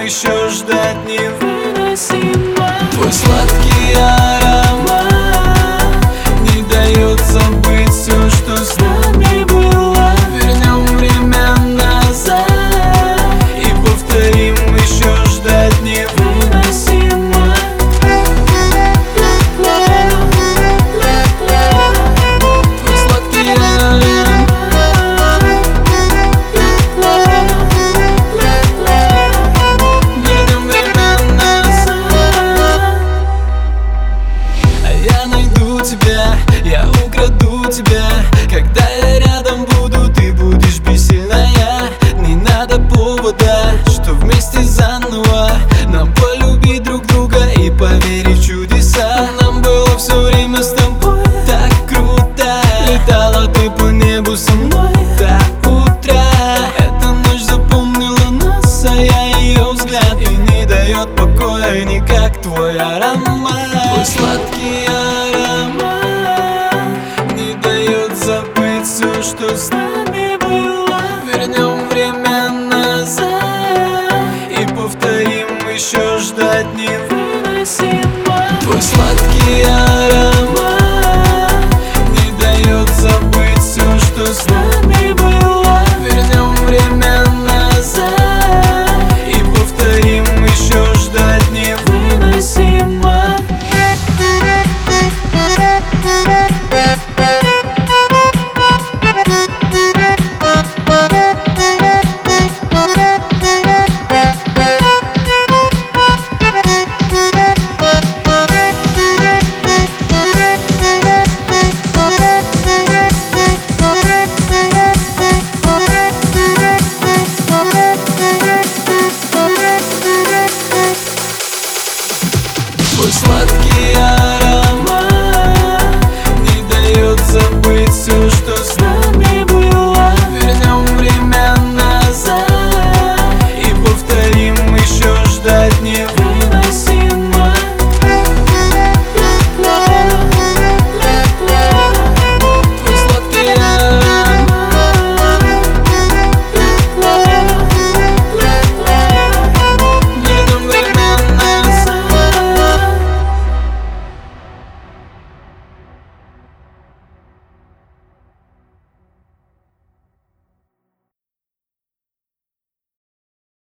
еще ждать невыносимо. Твой сладкий аромат не дает забыть все, что с нами было. Вернем время назад и повторим еще ждать невыносимо. Твой сладкий аромат вернем время назад. А я найду тебя, я украду тебя. Когда я рядом буду, ты будешь бессильная. Не надо повода, что вместе заново нам полюбить друг друга и поверить в чудеса. Нам было все время с тобой так круто. Летала ты по небу со мной до утра. Эта ночь запомнила нас, а я ее взгляд. И не дает покоя никак твой аромат. Твой сладкий